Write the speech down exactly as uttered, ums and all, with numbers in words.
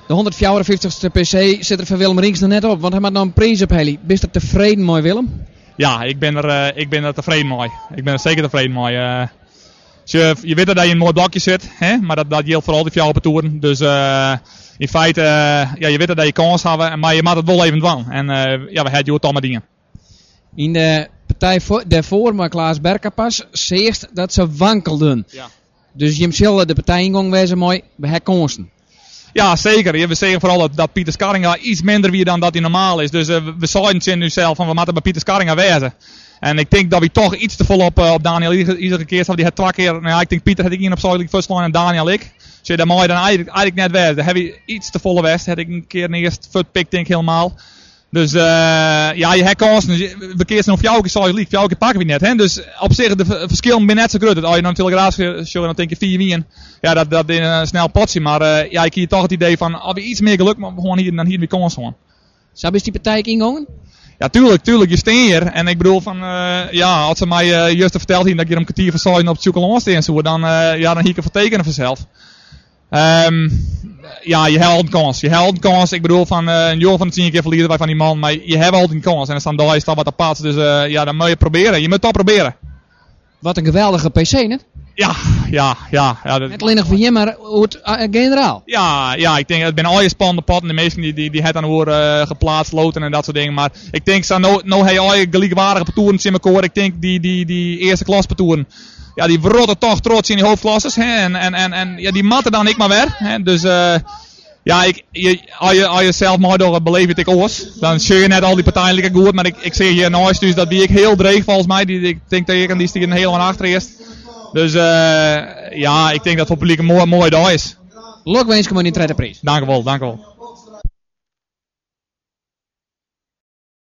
De honderdvijfenvijftigste P C zit er van Willem Rinks nog net op, want hij maakt nou een prijs op Heli. Ben je er tevreden mee, Willem? Ja, ik ben er, uh, ik ben er tevreden mee. Ik ben er zeker tevreden mee. Uh, je, je weet dat je in een mooi blokje zit, hè? Maar dat, dat geldt voor al die vier open toeren. Dus uh, in feite, uh, ja, je weet dat je kans hebt, maar je moet het wel even doen. En uh, ja, we hebben het allemaal dingen. In de partij voor, daarvoor, maar Klaas Berkapas, zegt dat ze wankelden. Ja. Dus je zal de partij ingang wezen mooi, we hebben kansen. Ja, zeker. We zeggen vooral dat, dat Pieter Skarringa iets minder wie dan dat hij normaal is. Dus uh, we zeiden het nu zelf van we moeten bij Pieter Skarringa wezen. En ik denk dat we toch iets te vol op, uh, op Daniel iedere, iedere keer hebben. Die het twee keer, nou ja, ik denk Pieter had ik niet op zuidelijk first line en Daniel ik. Dus je dat mooi dan eigenlijk, eigenlijk net wezen. Dan heb je iets te volle west. Had ik een keer een eerst foot pick denk helemaal. Dus uh, ja, je hebt kansen. We keer zijn of jou keer zuidelijk, jou keer pakken we niet. Hè? Dus op zich de verschillen ben net zo groot. Als je nou natuurlijk raad show dan denk je vier wien. Ja, dat, dat is een snel potje. Maar uh, ja, ik heb toch het idee van als we iets meer geluk, maar gewoon hier dan hier weer kansen gewoon. Zou is die partij ingangen? Ja, tuurlijk, tuurlijk. Je staat hier. En ik bedoel van, uh, ja, als ze mij uh, juist verteld hebben dat ik hier een kwartier van zuiden op het chocolat staan zo, dan, uh, ja, dan hier ik een vertekenen vanzelf. Um, ja, je hebt altijd een kans. Je hebt altijd een kans. Ik bedoel van uh, een jongen van de tien keer verliezen wij van die man, maar je hebt altijd een kans. En dan staan daar is dat wat apart. Dus uh, ja, dan moet je proberen. Je moet het proberen. Wat een geweldige P C, net? Ja, ja, ja. ja dat... Net alleen nog voor je, maar het uh, generaal. Ja, ja, ik denk het ben al je spannende potten. De meesten die, die, die het aan worden uh, geplaatst, loten en dat soort dingen. Maar ik denk, zo nou, nou heb je al je gelijkwaardige patoeren in elkaar. Ik denk die, die, die eerste klas patoeren. Ja, die verrotten toch trots in die hoofdklasses. Hè? En, en, en, en ja, die matten dan ik maar weer. Hè? Dus uh, ja, ik, je, als, je, als je zelf maar door het beleven ik oors, dan zie je net al die partijen lekker goed. Maar ik, ik zie hier nou dus dat die ik heel dreig volgens mij. Die, ik denk dat ik en die stieren helemaal achter eerst. Dus uh, ja, ik denk dat het voor het publiek een mooi, mooi dag is. Lok wens kom in de tweede prijs. Dank u wel, dank u wel.